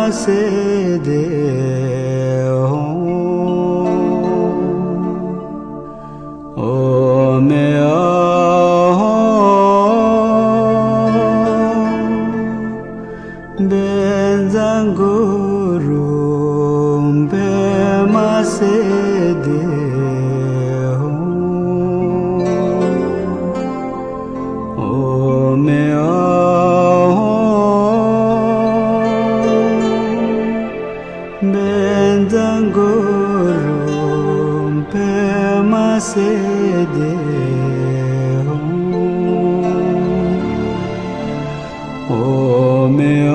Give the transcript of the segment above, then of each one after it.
se de o me benzangurum be ma se de o me benzangurum be ma se de o me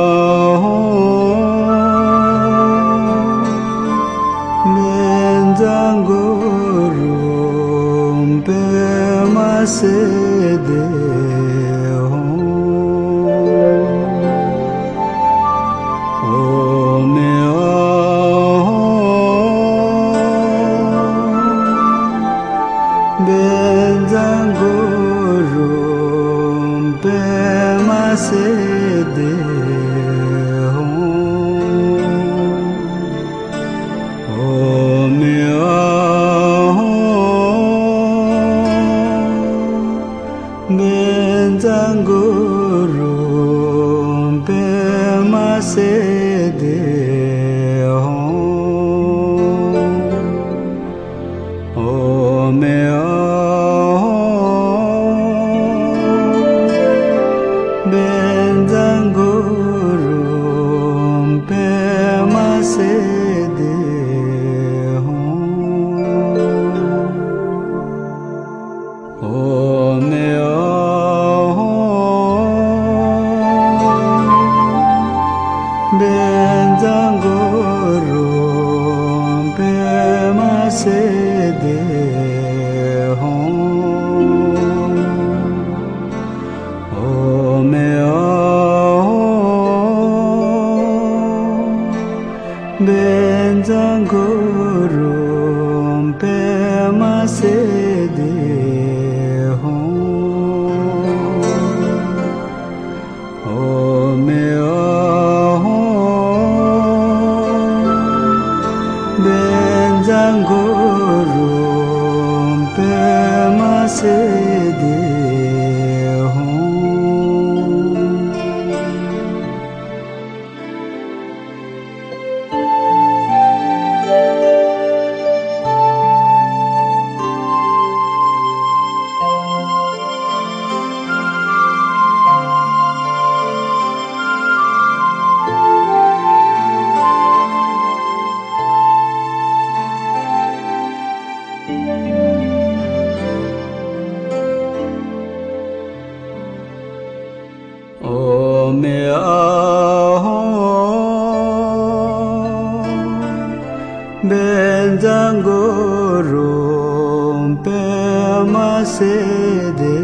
benzangurum be ma se de o me benzangurum be ma se de o me benzangurum be ma se de o me benzangurum be ma se de o me benzangurum be ma se de o me benzangurum be ma se de o me benzangurum be ma se de o me benzangurum be ma se de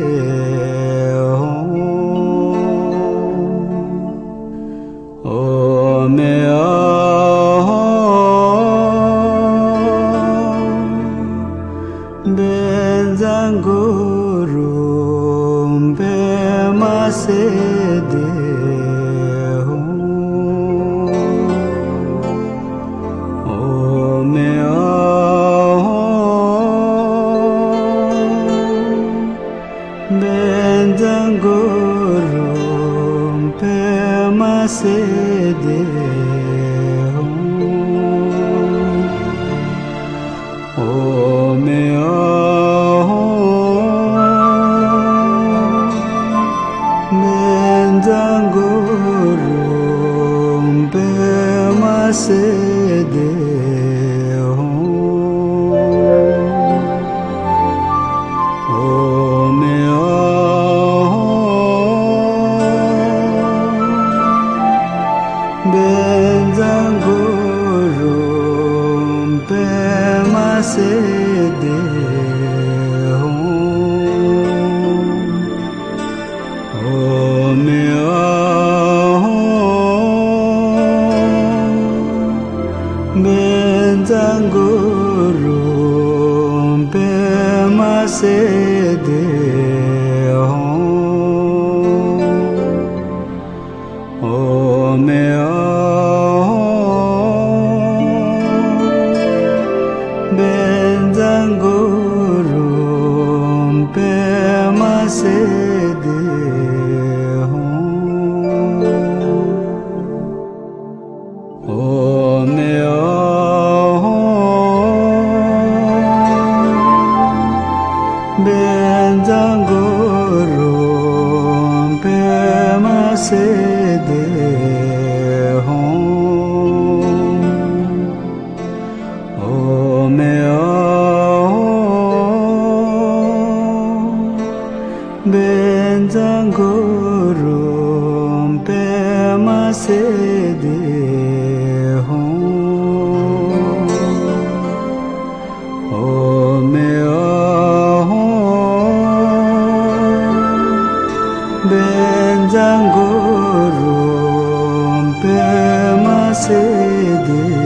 o me benzangurum be ma se de o me benzangurum be ma se de o me benzangurum be ma se de o me benzangurum be ma se de o me benzangurum be ma se de o me de hon o me benjangorum pe ma se de